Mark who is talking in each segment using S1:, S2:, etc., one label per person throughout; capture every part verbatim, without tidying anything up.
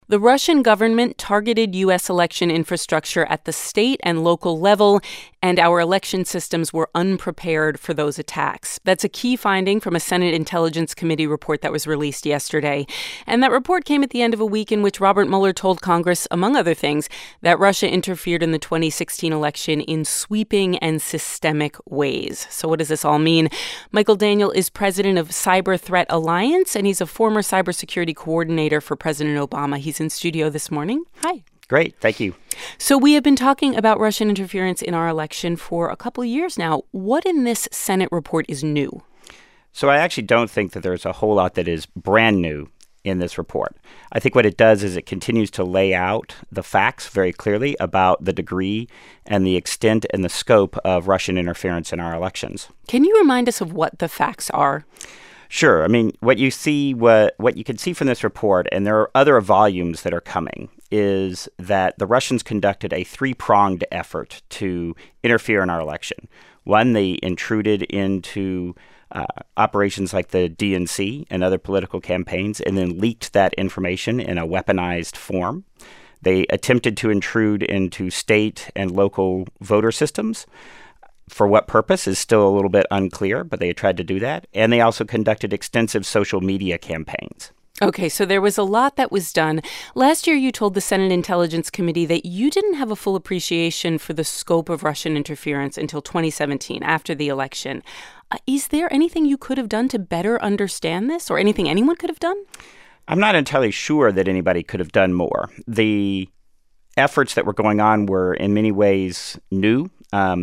S1: The Russian government targeted U S election infrastructure at the state and local level, and our election systems were unprepared for those attacks. That's a key finding from a Senate Intelligence Committee report that was released yesterday. And that report came at the end of a week in which Robert Mueller told Congress, among other things, that Russia interfered in the twenty sixteen election in sweeping and systemic ways. So what does this all mean? Michael Daniel is president of Cyber Threat Alliance, and he's a former cybersecurity coordinator for President Obama. He's in studio this morning. Hi.
S2: Great. Thank you.
S1: So we have been talking about Russian interference in our election for a couple of years now. What in this Senate report is new?
S2: So I actually don't think that there's a whole lot that is brand new in this report. I think what it does is it continues to lay out the facts very clearly about the degree and the extent and the scope of Russian interference in our elections.
S1: Can you remind us of what the facts are?
S2: Sure. I mean, what you see, what, what you can see from this report, and there are other volumes that are coming, is that the Russians conducted a three-pronged effort to interfere in our election. One, they intruded into uh, operations like the D N C and other political campaigns, and then leaked that information in a weaponized form. They attempted to intrude into state and local voter systems. For what purpose is still a little bit unclear, but they tried to do that. And they also conducted extensive social media campaigns.
S1: Okay, so there was a lot that was done. Last year, you told the Senate Intelligence Committee that you didn't have a full appreciation for the scope of Russian interference until twenty seventeen, after the election. Uh, is there anything you could have done to better understand this, or anything anyone could have done?
S2: I'm not entirely sure that anybody could have done more. The efforts that were going on were in many ways new. Um,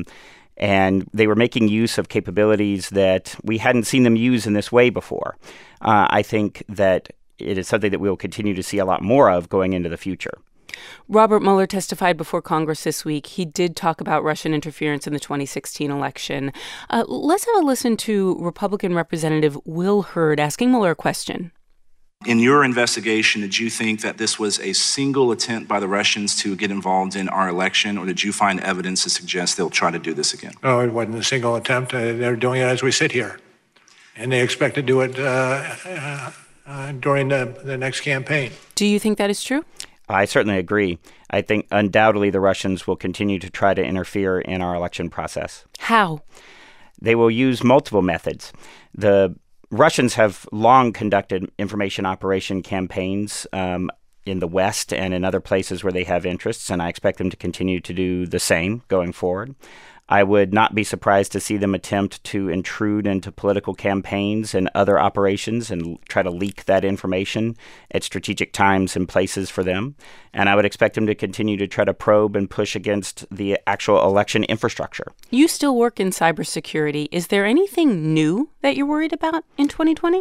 S2: And they were making use of capabilities that we hadn't seen them use in this way before. Uh, I think that it is something that we will continue to see a lot more of going into the future.
S1: Robert Mueller testified before Congress this week. He did talk about Russian interference in the twenty sixteen election. Uh, let's have a listen to Republican Representative Will Hurd asking Mueller a question.
S3: In your investigation, did you think that this was a single attempt by the Russians to get involved in our election, or did you find evidence to suggest they'll try to do this again?
S4: No, it wasn't a single attempt. Uh, they're doing it as we sit here. And they expect to do it uh, uh, uh, during the, the next campaign.
S1: Do you think that is true?
S2: I certainly agree. I think undoubtedly the Russians will continue to try to interfere in our election process.
S1: How?
S2: They will use multiple methods. The Russians have long conducted information operation campaigns um, in the West and in other places where they have interests, and I expect them to continue to do the same going forward. I would not be surprised to see them attempt to intrude into political campaigns and other operations and try to leak that information at strategic times and places for them. And I would expect them to continue to try to probe and push against the actual election infrastructure.
S1: You still work in cybersecurity. Is there anything new that you're worried about in twenty twenty?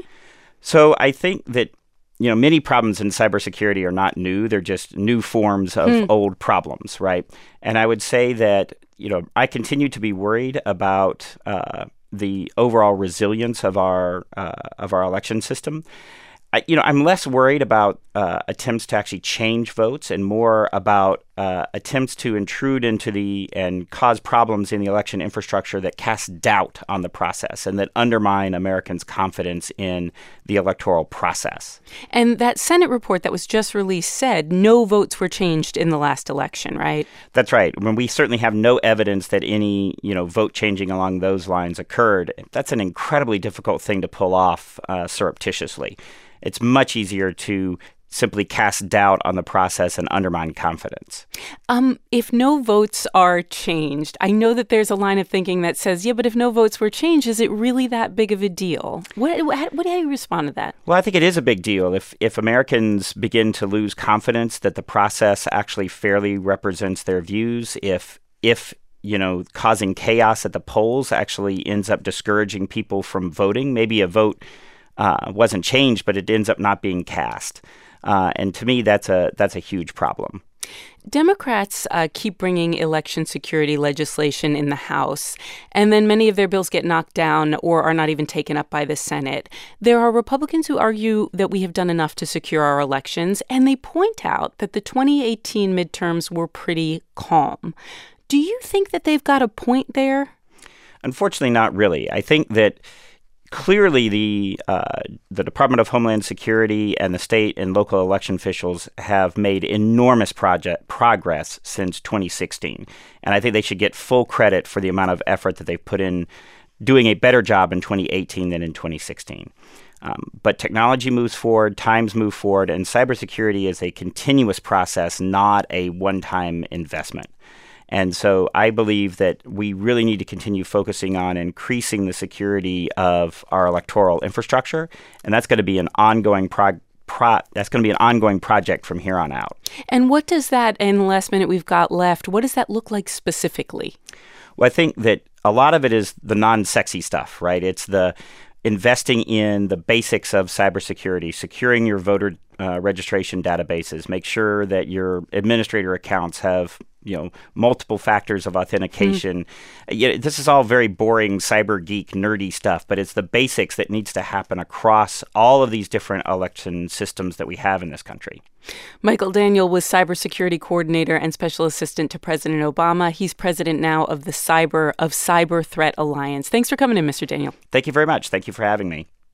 S2: So I think that You know, many problems in cybersecurity are not new. They're just new forms of hmm. old problems, right? And I would say that, you know, I continue to be worried about uh, the overall resilience of our uh, of our election system. I, you know, I'm less worried about uh, attempts to actually change votes and more about uh, attempts to intrude into the and cause problems in the election infrastructure that cast doubt on the process and that undermine Americans' confidence in the electoral process.
S1: And that Senate report that was just released said no votes were changed in the last election, right?
S2: That's right. When we certainly have no evidence that any, you know, vote changing along those lines occurred, that's an incredibly difficult thing to pull off uh, surreptitiously. It's much easier to simply cast doubt on the process and undermine confidence.
S1: Um, if no votes are changed, I know that there's a line of thinking that says, yeah, but if no votes were changed, is it really that big of a deal? What, what, what do you respond to that?
S2: Well, I think it is a big deal. If if Americans begin to lose confidence that the process actually fairly represents their views, if if you know, causing chaos at the polls actually ends up discouraging people from voting, maybe a vote Uh, wasn't changed, but it ends up not being cast. Uh, and to me, that's a that's a huge problem.
S1: Democrats uh, keep bringing election security legislation in the House, and then many of their bills get knocked down or are not even taken up by the Senate. There are Republicans who argue that we have done enough to secure our elections, and they point out that the twenty eighteen midterms were pretty calm. Do you think that they've got a point there?
S2: Unfortunately, not really. I think that clearly the uh, the Department of Homeland Security and the state and local election officials have made enormous project progress since twenty sixteen. And I think they should get full credit for the amount of effort that they've put in doing a better job in twenty eighteen than in twenty sixteen. Um, but technology moves forward, times move forward, and cybersecurity is a continuous process, not a one-time investment. And so I believe that we really need to continue focusing on increasing the security of our electoral infrastructure, and that's going to be an ongoing prog- Pro, that's going to be an ongoing project from here on out.
S1: And what does that, in the last minute we've got left, what does that look like specifically?
S2: Well, I think that a lot of it is the non-sexy stuff, right? It's the investing in the basics of cybersecurity, securing your voter uh, registration databases, make sure that your administrator accounts have you know, multiple factors of authentication. Mm. Yeah, this is all very boring cyber geek nerdy stuff, but it's the basics that needs to happen across all of these different election systems that we have in this country.
S1: Michael Daniel was cybersecurity coordinator and special assistant to President Obama. He's president now of the Cyber of Cyber Threat Alliance. Thanks for coming in, Mister Daniel.
S2: Thank you very much. Thank you for having me.